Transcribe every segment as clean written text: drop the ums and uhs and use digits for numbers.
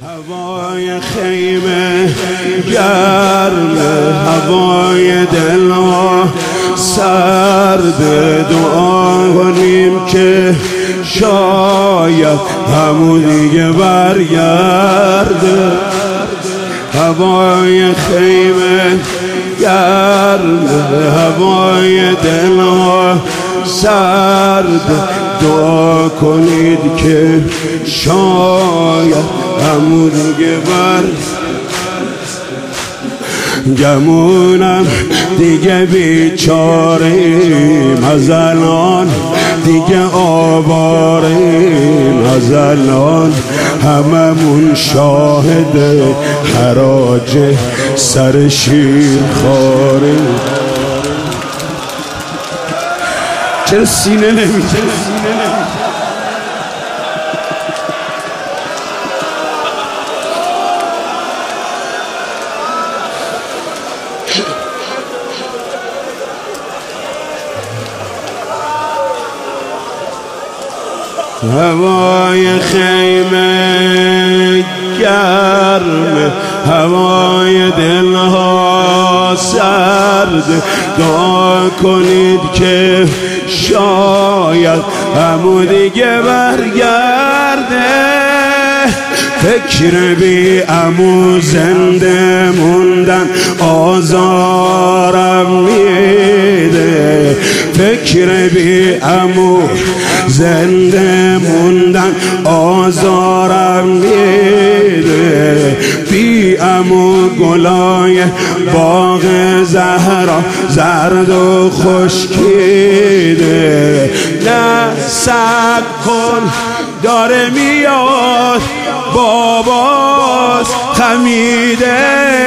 هوای خیمه گرم، هوای دلها سرد، دعا کنیم که شاید همون دیگه برگرده. هوای خیمه گرم، هوای دلها سرد، دعا کنید که شاید همون دیگه گمونم دیگه بیچاریم، از الان دیگه آواریم، از الان هممون شاهد حراج سر شیر خاریم. چرا سینه نمیشه؟ هوای خیمه گرم، هوای دلها سرد، دعا کنید که شاید همون دیگه برگرده. فکر بی عمو زنده موندن آزارم میده، فکر بی عمو زنده موندن آزارم میده. بی عمو گلای باغ زهرا زرد و خشکیده. نه صبر کن داره میاد، باباس خمیده،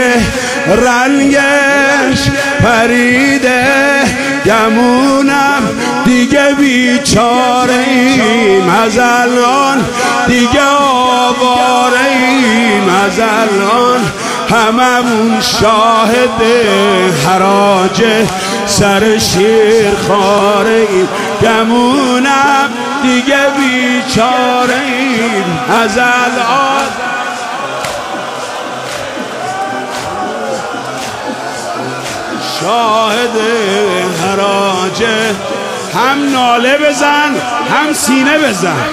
رنگش پریده. گمونم دیگه بیچاره‌ایم، از الان دیگه آواره‌ایم، از الان هممون شاهد حراج سر شیر خاره‌ایم. گمونم دیگه بیچاره‌ایم، از الان شاهد حراج. هم ناله بزن هم سینه بزن.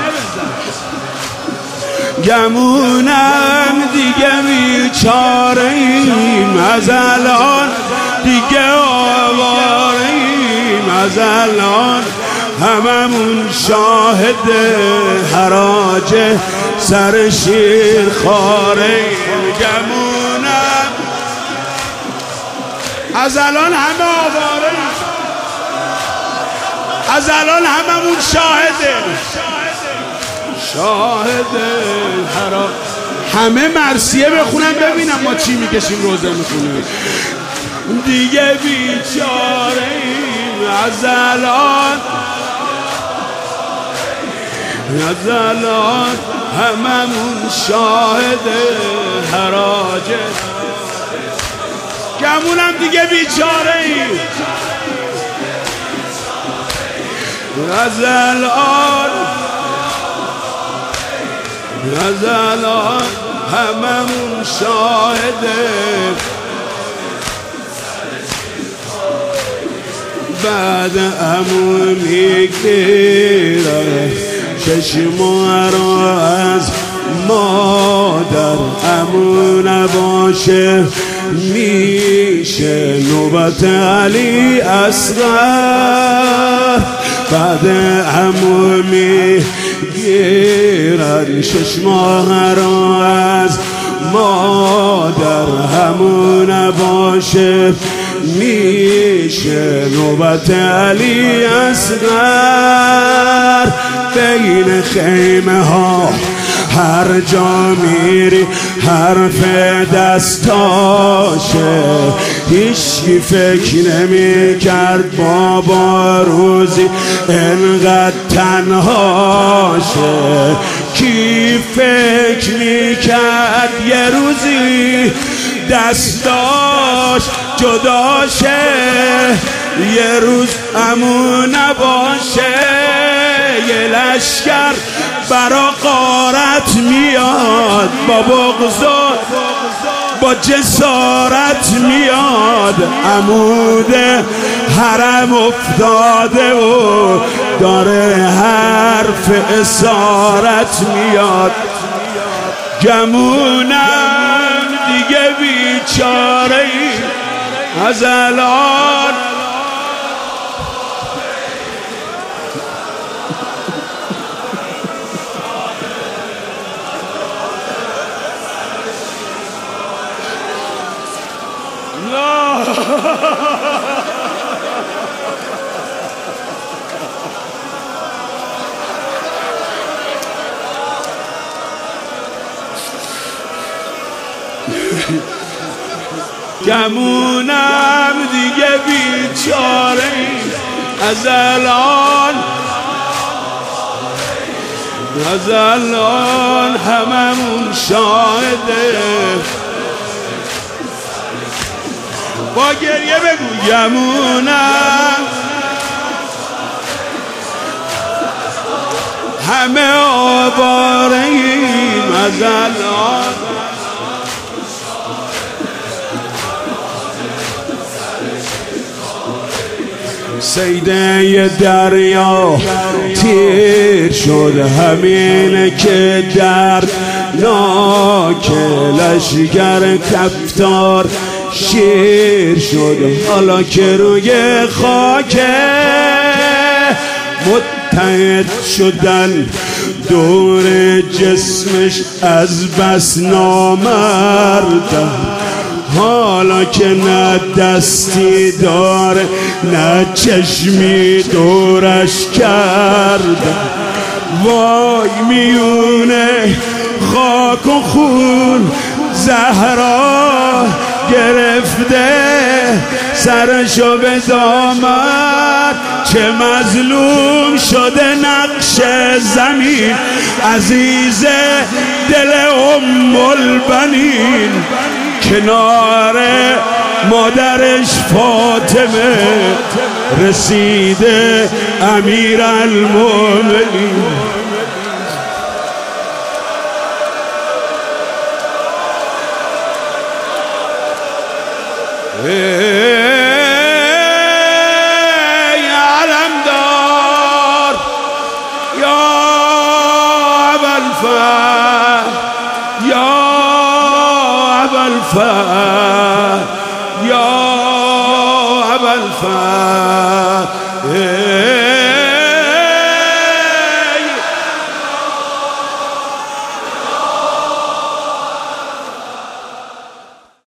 گمونم دیگه بیچاره‌ایم، از الان دیگه آواره‌ایم، از الان هممون شاهد حراج سر شیر خاره‌ایم. گمونم از الان همه آواره‌ایم، از الان هممون شاهد حراج. همه مرثیه بخونن ببینم ما چی میکشیم روزه میخونیم. دیگه بیچاره‌ایم، از الان هممون شاهد حراج. گمونم دیگه بیچاره‌ایم، از الان هممون شاهد. بعد عمو میگیره چشما رو از مادر، عمو نباشه میشه نوبت علی اصغر. بعد عمو میگیرن چشما رو از مادر، عمو نباشه میشه نوبت علی اصغر. بین خیمه ها هر جا میری حرف دستاشه، هیچی فکر نمی کرد بابا روزی انقدر تنهاشه. کی فکر می کرد یه روزی دستاش جداشه، یه روز عمو نباشه. یه لشکر برا غارت میاد، با بغض با جسارت میاد، عمود حرم افتاده و داره حرف اسارت میاد. گمونم دیگه بیچاره ای از الان گمونم دیگه بیچاره از الان هممون شاهده. با گریه بگو گمونم همه آواره ایم از الان. سیده دریا تیر شد همین که درد ناک لشگر کفتار شیر شد، حالا که روی خاک متحد شدن دور جسمش از بس نامردن. حالا که نه دستی داره نه چشمی دورش کرده، وای میونه خاک و خون زهرا گرفته سرشو به دامن. چه مظلوم شده نقش زمین عزیز دل ام البنین، کنار مادرش فاطمه رسیده امیرالمومنین. ای علمدار یا ابوالفضل، یا ابوالفضل، یا ابوالفضل.